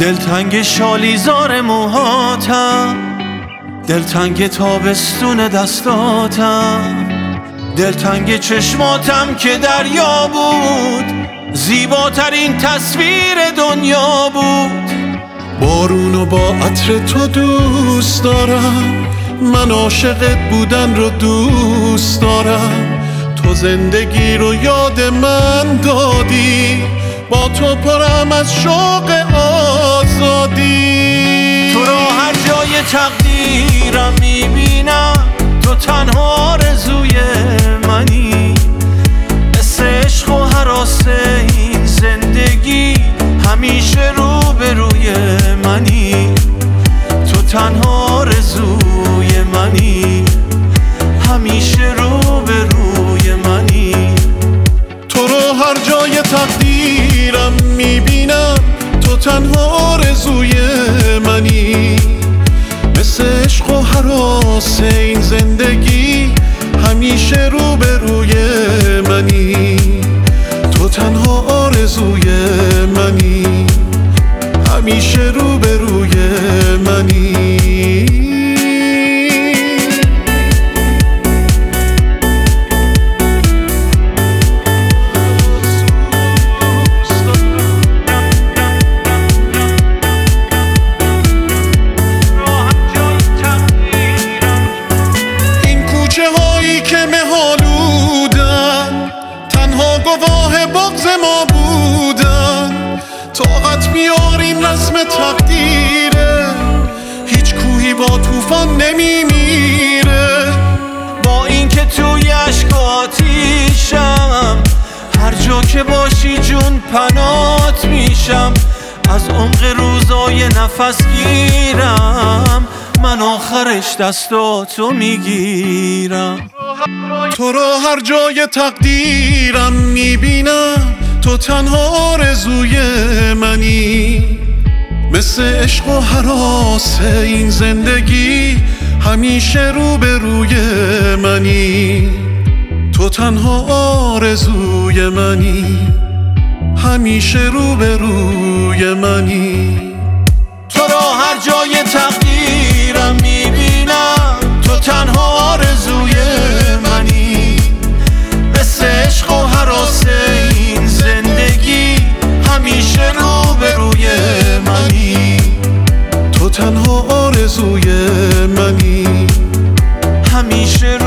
دلتنگ شالیزار موهاتم، دلتنگ تابستون دستاتم، دلتنگ چشماتم که دریا بود، زیباترین تصویر دنیا بود. بارونو با عطر تو دوست دارم، من عاشقت بودن رو دوست دارم. تو زندگی رو یاد من دادی، با تو پرم از شوق آزادی. تو رو هر جای تقدیرم میبینم، تو تنها آرزوی منی. مثل عشق و هراس این زندگی، همیشه روبروی منی. تو تنها آرزوی منی، همیشه روبروی منی. تو رو هر جای تقدیرم میبینم، تو تنها آرزوی منی. مثل عشق و هراس این زندگی، همیشه روبروی منی. تو تنها آرزوی منی، همیشه روبروی منی. گواه بغض ما بودن، طاقت بیاریم رسم تقدیره. هیچ کوهی با طوفان نمیمیره. با اینکه توی اشک آتیشم، هر جا که باشی جون پنات میشم. از عمق روزای نفس گیرم، من آخرش دستاتو میگیرم. تو رو هر جای تقدیرم میبینم، تو تنها آرزوی منی. مثل عشق و هراس این زندگی، همیشه روبروی منی. تو تنها آرزوی منی، همیشه روبروی منی. تو رو هر جای تقدیرم میبینم، تو تنها آرزوی منی. مثل عشق و هراس این زندگی، همیشه روبروی منی. تو تنها آرزوی منی، همیشه